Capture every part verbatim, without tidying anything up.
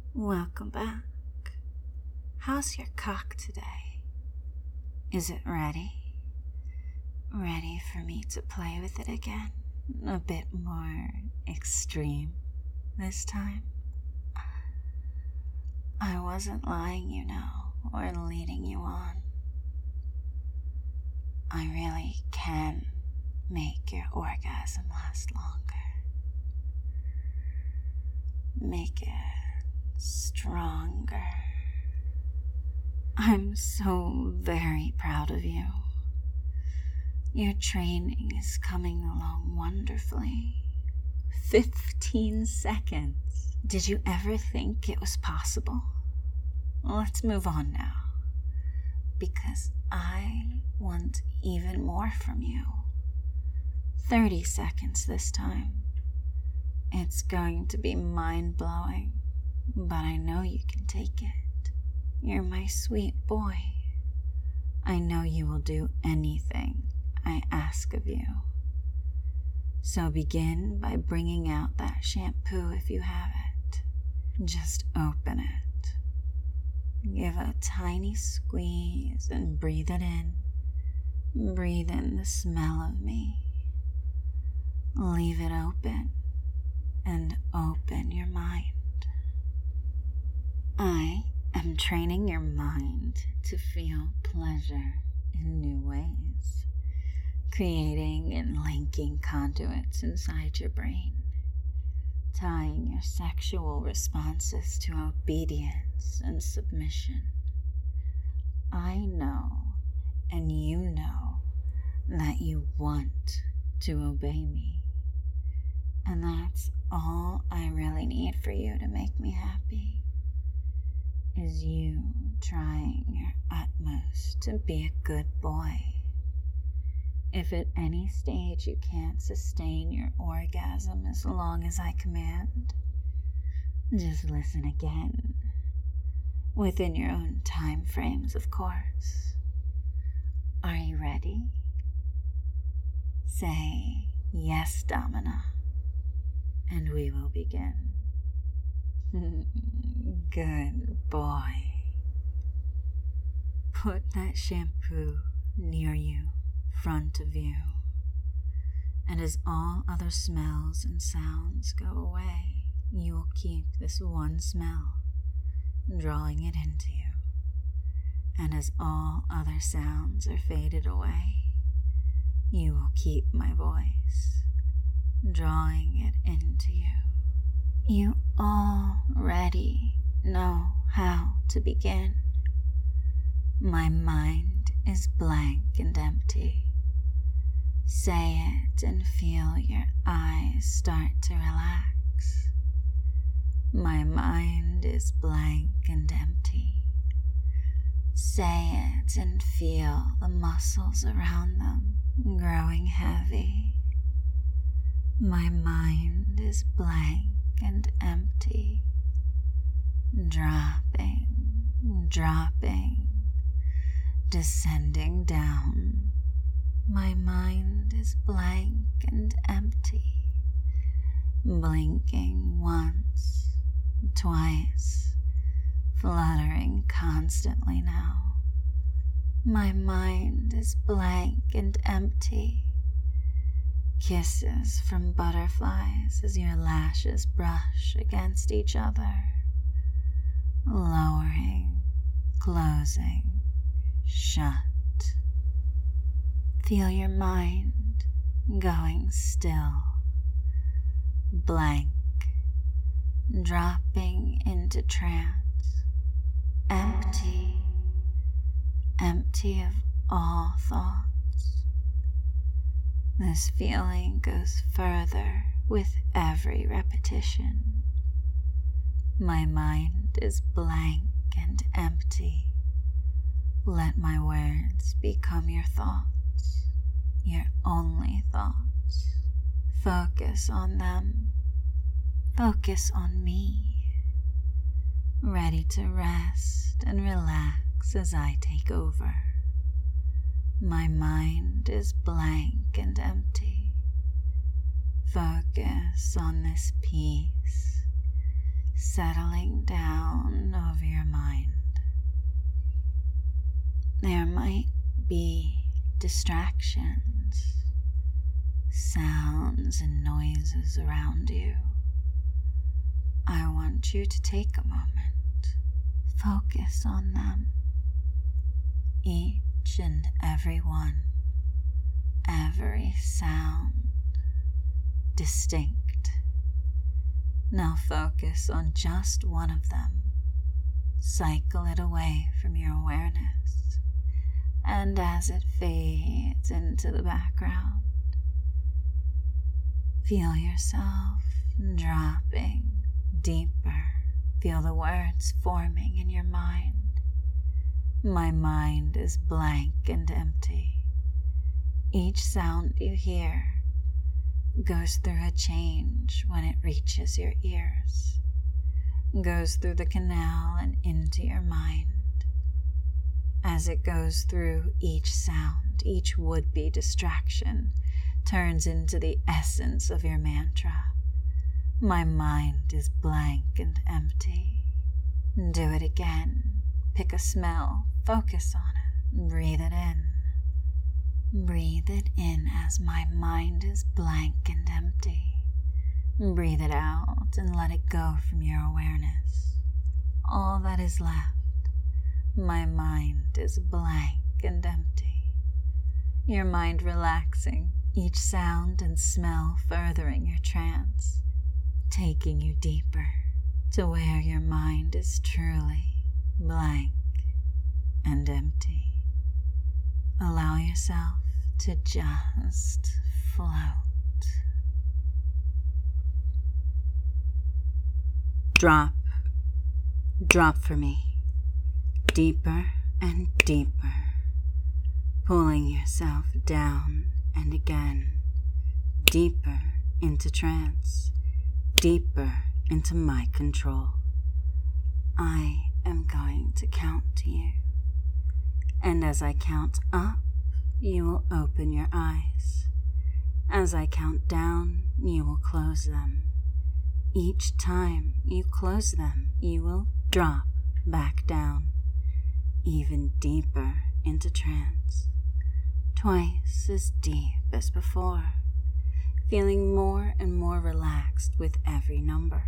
Welcome back. How's your cock today? Is it ready? Ready for me to play with it again? A bit more extreme this time? I wasn't lying, you know, or leading you on. I really can make your orgasm last longer. Make it stronger. I'm so very proud of you. Your training is coming along wonderfully. Fifteen seconds. Did you ever think it was possible? Let's move on now, because I want even more from you. Thirty seconds this time. It's going to be mind-blowing, but I know you can take it. You're my sweet boy. I know you will do anything I ask of you. So begin by bringing out that shampoo if you have it. Just open it. Give a tiny squeeze and breathe it in. Breathe in the smell of me. Leave it open and open your mind. I am training your mind to feel pleasure in new ways, creating and linking conduits inside your brain, tying your sexual responses to obedience and submission. I know, and you know, that you want to obey me, and that's all I really need for you to make me happy, is you trying your utmost to be a good boy. If at any stage you can't sustain your orgasm as long as I command, just listen again, within your own time frames, of course. Are you ready? Say, yes, Domina, and we will begin. Good boy. Put that shampoo near you, front of you, and as all other smells and sounds go away, you will keep this one smell, drawing it into you. And as all other sounds are faded away, you will keep my voice, drawing it into you. You already know how to begin. My mind is blank and empty. Say it and feel your eyes start to relax. My mind is blank and empty. Say it and feel the muscles around them growing heavy. My mind is blank and empty. Dropping, dropping, descending down. My mind is blank and empty. Blinking once, twice, fluttering constantly now. My mind is blank and empty. Kisses from butterflies as your lashes brush against each other. Lowering, closing, shut. Feel your mind going still, blank, dropping into trance, empty, empty of all thoughts. This feeling goes further with every repetition. My mind is blank and empty. Let my words become your thoughts, your only thoughts. Focus on them. Focus on me. Ready to rest and relax as I take over. My mind is blank and empty. Focus on this peace, settling down over your mind. There might be distractions, sounds and noises around you. I want you to take a moment, focus on them, each and every one, every sound, distinct. Now focus on just one of them, cycle it away from your awareness, and as it fades into the background, feel yourself dropping deeper. Feel the words forming in your mind. My mind is blank and empty. Each sound you hear goes through a change when it reaches your ears, goes through the canal and into your mind. As it goes through, each sound, each would-be distraction turns into the essence of your mantra. My mind is blank and empty. Do it again. Pick a smell, focus on it, breathe it in. Breathe it in as my mind is blank and empty. Breathe it out and let it go from your awareness. All that is left. My mind is blank and empty. Your mind relaxing, each sound and smell furthering your trance, taking you deeper to where your mind is truly blank and empty. Allow yourself to just float. Drop, drop for me, deeper and deeper, pulling yourself down and again, deeper into trance, deeper into my control. I am going to count to you, and as I count up, you will open your eyes. As I count down, you will close them. Each time you close them, you will drop back down, even deeper into trance, twice as deep as before, feeling more and more relaxed with every number.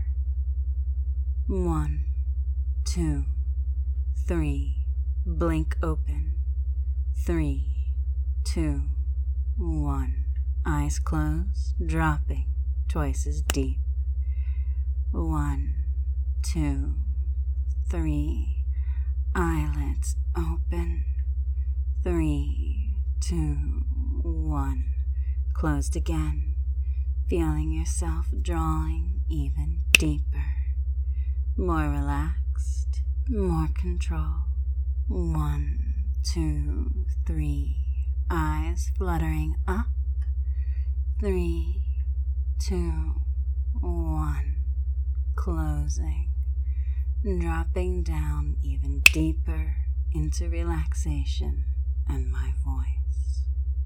One, two, three, blink open. Three, two, one. Eyes closed, dropping twice as deep. One, two, three. Eyelids open. Three, two, one. Closed again, feeling yourself drawing even deeper. More relaxed, more control. One, two, three. Eyes fluttering up. Three, two, one. Closing, dropping down even deeper into relaxation and my voice.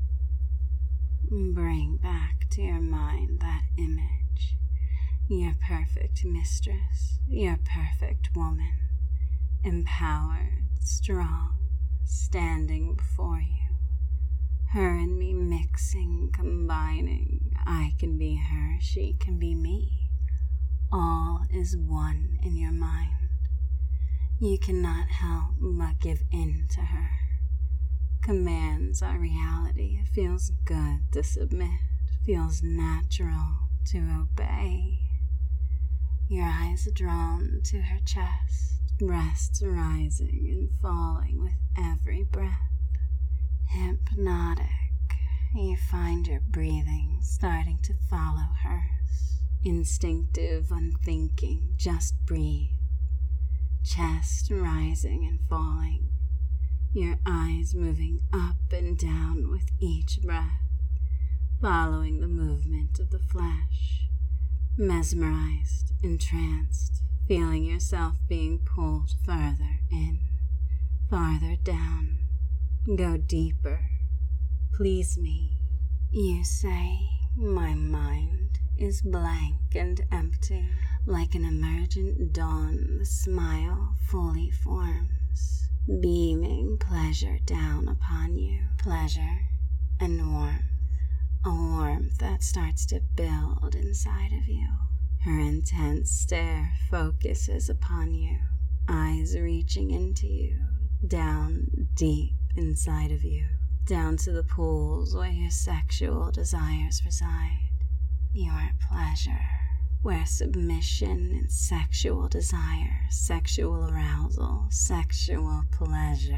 Bring back to your mind that image, your perfect mistress, your perfect woman, empowered, strong, standing before you. Her and me mixing, combining. I can be her, she can be me. All is one in your mind. You cannot help but give in to her. Commands are reality. It feels good to submit. It feels natural to obey. Your eyes are drawn to her chest, breasts rising and falling with every breath. Hypnotic, you find your breathing starting to follow hers. Instinctive, unthinking, just breathe. Chest rising and falling. Your eyes moving up and down with each breath, following the movement of the flesh. Mesmerized, entranced, feeling yourself being pulled further in, farther down. Go deeper. Please me. You say, my mind is blank and empty. Like an emergent dawn, the smile fully forms, beaming pleasure down upon you. Pleasure and warmth. A warmth that starts to build inside of you. Her intense stare focuses upon you, eyes reaching into you, down deep inside of you, down to the pools where your sexual desires reside. Your pleasure, where submission and sexual desire, sexual arousal, sexual pleasure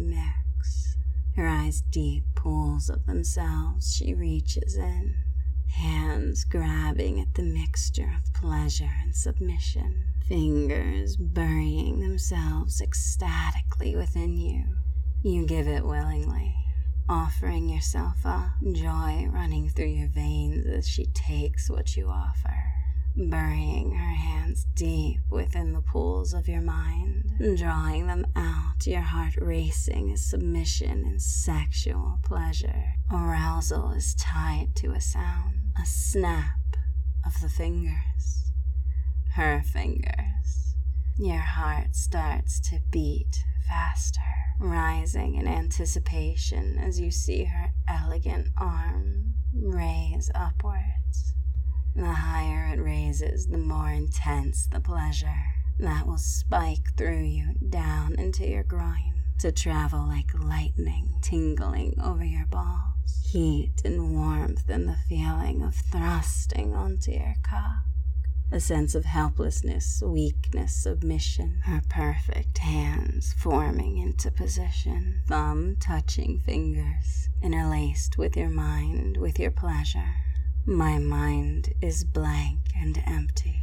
mix. Her eyes deep pools of themselves, she reaches in, hands grabbing at the mixture of pleasure and submission, fingers burying themselves ecstatically within you. You give it willingly, offering yourself up, joy running through your veins as she takes what you offer, burying her hands deep within the pools of your mind, drawing them out, your heart racing as submission and sexual pleasure. Arousal is tied to a sound, a snap of the fingers, her fingers. Your heart starts to beat faster, rising in anticipation as you see her elegant arm raise upwards. The higher it raises, the more intense the pleasure that will spike through you down into your groin, to travel like lightning tingling over your balls. Heat and warmth and the feeling of thrusting onto your cock. A sense of helplessness, weakness, submission. Her perfect hands forming into position, thumb touching fingers, interlaced with your mind, with your pleasure. My mind is blank and empty.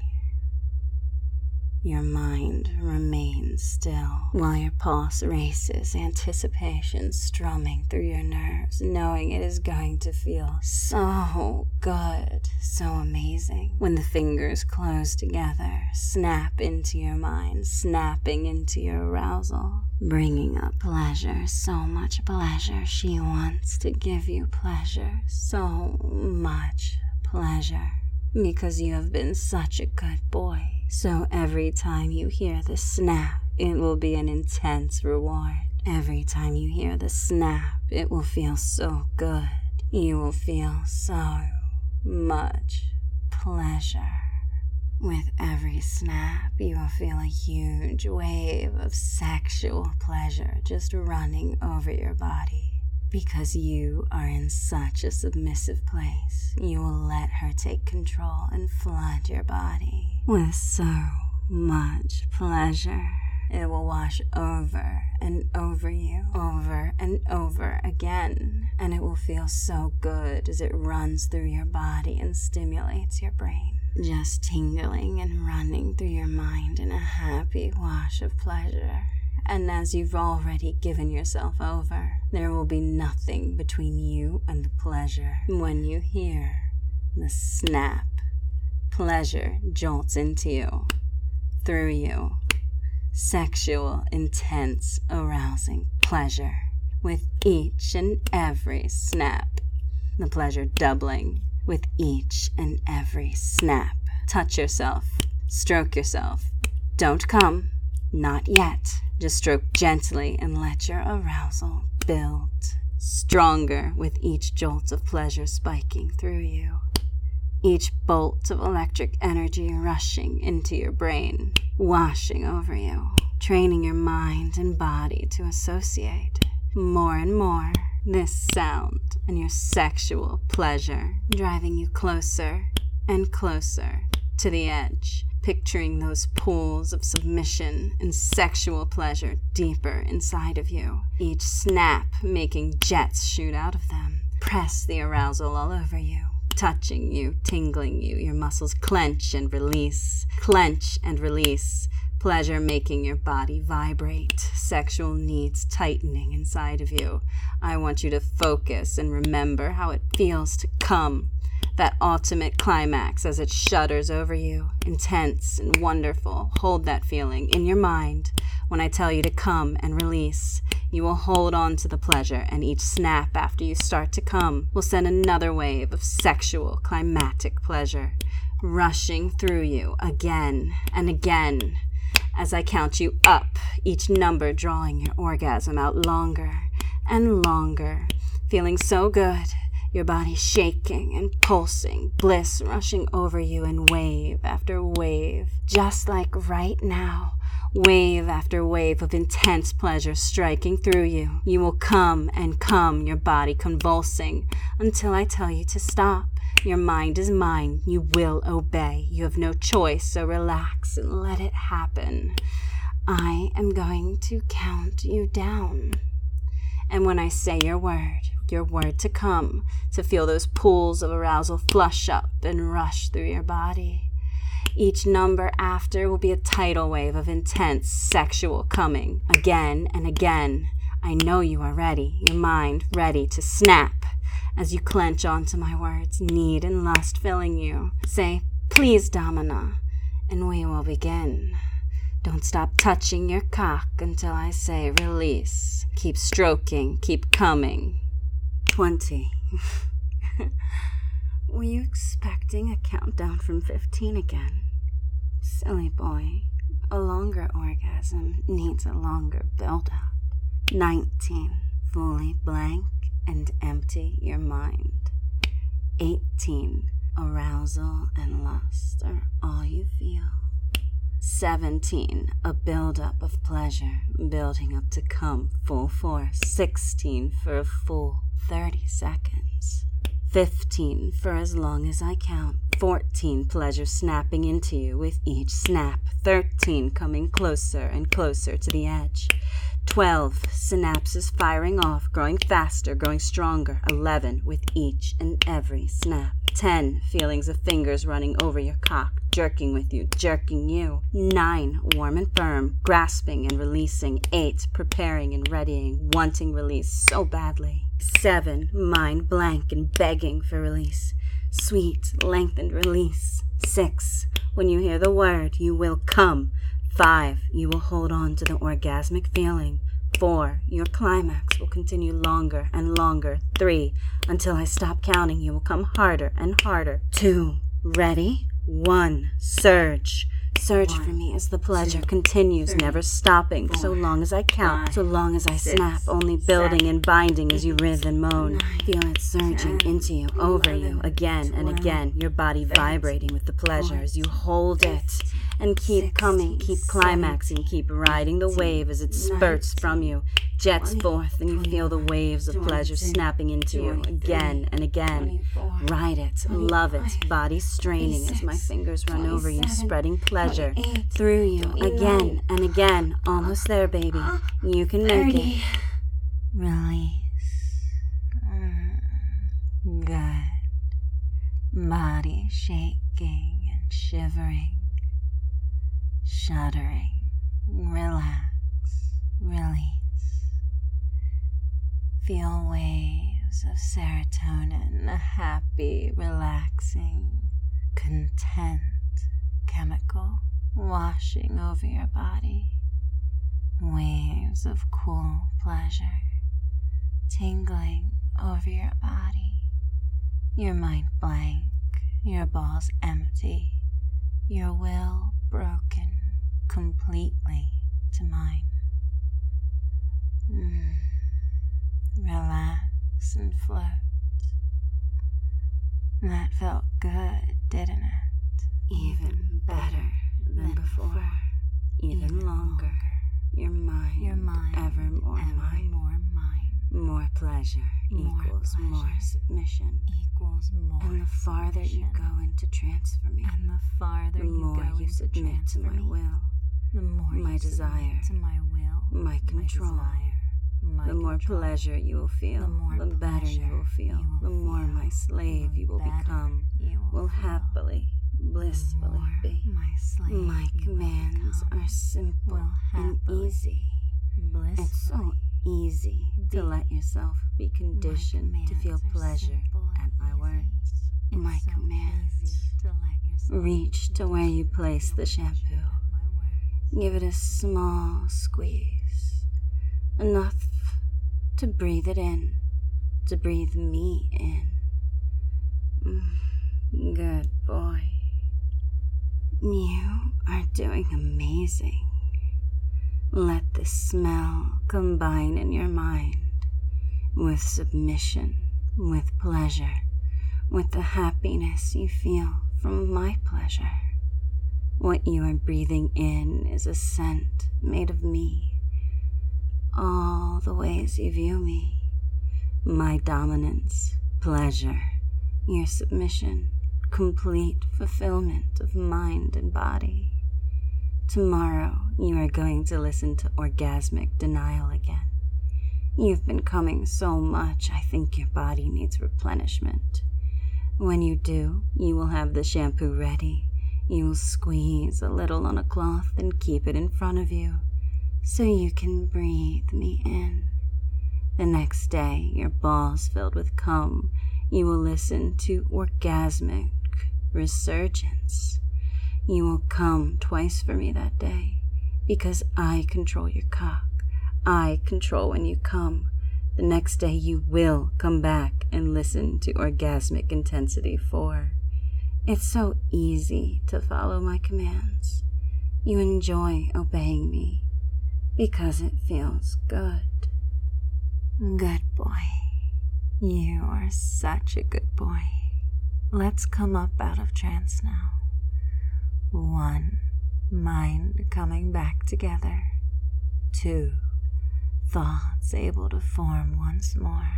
Your mind remains still, while your pulse races, anticipation strumming through your nerves, knowing it is going to feel so good, so amazing. When the fingers close together, snap into your mind, snapping into your arousal, bringing up pleasure, so much pleasure. She wants to give you pleasure, so much pleasure, because you have been such a good boy. So every time you hear the snap, it will be an intense reward. Every time you hear the snap, it will feel so good. You will feel so much pleasure. With every snap, you will feel a huge wave of sexual pleasure just running over your body. Because you are in such a submissive place, you will let her take control and flood your body with so much pleasure. It will wash over and over you, over and over again, and it will feel so good as it runs through your body and stimulates your brain, just tingling and running through your mind in a happy wash of pleasure. And as you've already given yourself over, there will be nothing between you and the pleasure. When you hear the snap, pleasure jolts into you, through you. Sexual, intense, arousing pleasure with each and every snap. The pleasure doubling with each and every snap. Touch yourself. Stroke yourself. Don't come. Not yet. Just stroke gently and let your arousal build. Stronger with each jolt of pleasure spiking through you. Each bolt of electric energy rushing into your brain, washing over you, training your mind and body to associate more and more this sound and your sexual pleasure, driving you closer and closer to the edge. Picturing those pools of submission and sexual pleasure deeper inside of you. Each snap making jets shoot out of them. Press the arousal all over you. Touching you, tingling you. Your muscles clench and release. Clench and release. Pleasure making your body vibrate. Sexual needs tightening inside of you. I want you to focus and remember how it feels to come. That ultimate climax as it shudders over you, intense and wonderful. Hold that feeling in your mind when I tell you to come and release. You will hold on to the pleasure, and each snap after you start to come will send another wave of sexual, climatic pleasure rushing through you again and again as I count you up, each number drawing your orgasm out longer and longer, feeling so good, your body shaking and pulsing, bliss rushing over you in wave after wave, just like right now. Wave after wave of intense pleasure striking through you. You will come and come, your body convulsing, until I tell you to stop. Your mind is mine. You will obey. You have no choice, so relax and let it happen. I am going to count you down. And when I say your word, your word to come, to feel those pools of arousal flush up and rush through your body. Each number after will be a tidal wave of intense sexual coming. Again and again, I know you are ready, your mind ready to snap as you clench onto my words, need and lust filling you. Say, please, Domina, and we will begin. Don't stop touching your cock until I say release. Keep stroking, keep coming. Twenty. Were you expecting a countdown from fifteen again? Silly boy, a longer orgasm needs a longer build-up. Nineteen, fully blank and empty your mind. Eighteen, arousal and lust are all you feel. Seventeen, a build-up of pleasure, building up to come full force. Sixteen, for a full thirty seconds. Fifteen, for as long as I count. Fourteen, pleasure snapping into you with each snap. Thirteen, coming closer and closer to the edge. Twelve, synapses firing off, growing faster, growing stronger. Eleven, with each and every snap. Ten, feelings of fingers running over your cock, jerking with you, jerking you. Nine, warm and firm, grasping and releasing. Eight, preparing and readying, wanting release so badly. Seven, mind blank and begging for release. Sweet, lengthened release. Six, when you hear the word, you will come. Five, you will hold on to the orgasmic feeling. Four, your climax will continue longer and longer. Three, until I stop counting, you will come harder and harder. Two, ready? One, surge. Surge One, for me as the pleasure two, continues, three, never stopping, four, so long as I count, five, so long as I six, snap, only building seven, and binding eight, as you writhe and moan. Nine, Feel it surging ten, into you, over eleven, you, again twelve, and again, your body thirteen, vibrating with the pleasure fourteen, as you hold it. And keep sixteen, coming, keep climaxing, keep riding the wave as it spurts nineteen, from you, jets twenty, forth, and you feel the waves of pleasure snapping into you again and again. Ride it, love it, body straining as my fingers run over you, spreading pleasure through you again and again. Almost there, baby. You can make it. Release. Good. Body shaking and shivering. Shuddering, relax, release. Feel waves of serotonin, a happy, relaxing, content chemical washing over your body. Waves of cool pleasure tingling over your body. Your mind blank, your balls empty, your will broken completely to mine. Mm. Relax and float. That felt good, didn't it? Even better than before. Even, Even longer. longer. Your mind, your mind ever more ever mine. More mine. More pleasure more equals pleasure more submission. Equals more And the farther submission. you go into trance for me, and the farther the you more go you into submit to my me, will, the more my you desire, to my will, my control. my desire, my the more control. pleasure you will feel, the, more the better you will feel, you will the more feel, my slave the you will become, you will, will feel, happily, blissfully be. My, slave my commands become, are simple and easy. It's so easy to let yourself be conditioned to feel pleasure at my words. It's My so commands. to let yourself Reach to where you place the shampoo. Give it a small squeeze, enough to breathe it in, to breathe me in. Mm, good boy. You are doing amazing. Let the smell combine in your mind with submission, with pleasure, with the happiness you feel from my pleasure. What you are breathing in is a scent made of me. All the ways you view me. My dominance, pleasure, your submission, complete fulfillment of mind and body. Tomorrow, you are going to listen to orgasmic denial again. You've been coming so much, I think your body needs replenishment. When you do, you will have the shampoo ready. You will squeeze a little on a cloth and keep it in front of you, so you can breathe me in. The next day, your balls filled with cum, you will listen to orgasmic resurgence. You will come twice for me that day, because I control your cock. I control when you come. The next day you will come back and listen to orgasmic intensity four. It's so easy to follow my commands. You enjoy obeying me because it feels good. Good boy. You are such a good boy. Let's come up out of trance now. One, mind coming back together. Two, thoughts able to form once more.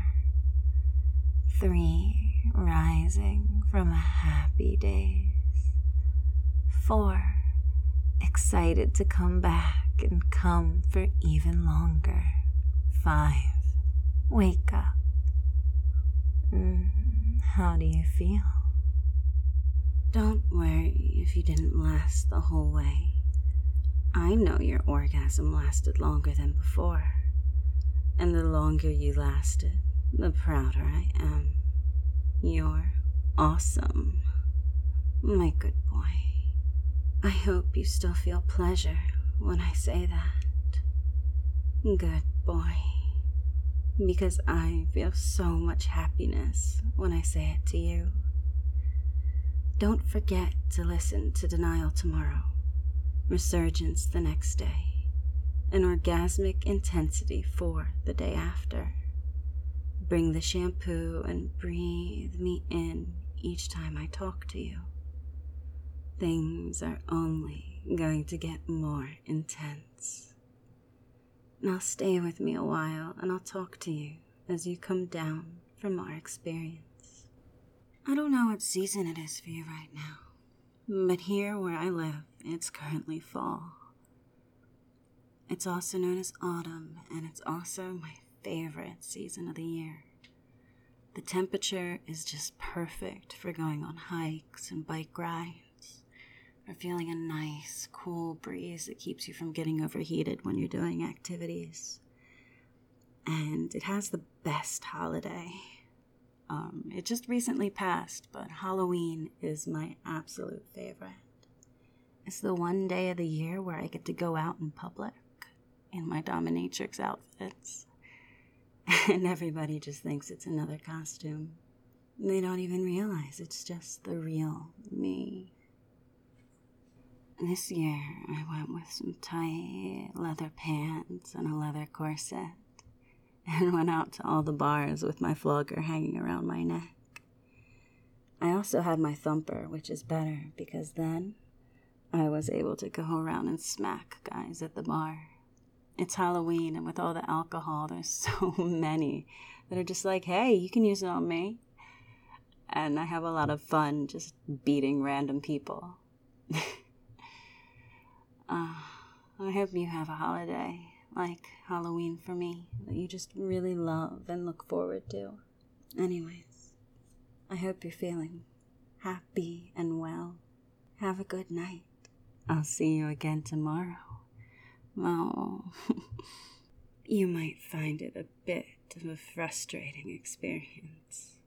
Three, rising from happy days. Four, excited to come back and come for even longer. Five, wake up. Mm, how do you feel? Don't worry if you didn't last the whole way. I know your orgasm lasted longer than before. And the longer you lasted, the prouder I am. You're awesome, my good boy. I hope you still feel pleasure when I say that. Good boy. Because I feel so much happiness when I say it to you. Don't forget to listen to Denial tomorrow, Resurgence the next day, and Orgasmic Intensity for the day after. Bring the shampoo and breathe me in each time I talk to you. Things are only going to get more intense. Now stay with me a while and I'll talk to you as you come down from our experience. I don't know what season it is for you right now, but here where I live, it's currently fall. It's also known as autumn, and it's also my favorite season of the year. The temperature is just perfect for going on hikes and bike rides, or feeling a nice, cool breeze that keeps you from getting overheated when you're doing activities. And it has the best holiday. Um, it just recently passed, but Halloween is my absolute favorite. It's the one day of the year where I get to go out in public in my dominatrix outfits, and everybody just thinks it's another costume. They don't even realize it's just the real me. This year, I went with some tight leather pants and a leather corset, and went out to all the bars with my flogger hanging around my neck. I also had my thumper, which is better, because then I was able to go around and smack guys at the bar. It's Halloween, and with all the alcohol, there's so many that are just like, hey, you can use it on me. And I have a lot of fun just beating random people. uh, I hope you have a holiday like Halloween for me that you just really love and look forward to. Anyways, I hope you're feeling happy and well. Have a good night. I'll see you again tomorrow. Oh, you might find it a bit of a frustrating experience.